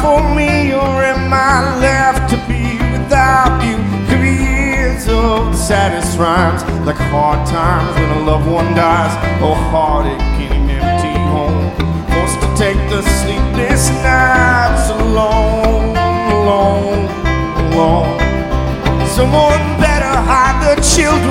for me, you're in my life to be without you. Could be years of the saddest rhymes, like hard times when a loved one dies, or heartache in an empty home, forced to take the sleepless nights alone, alone, alone. Someone better hide the children.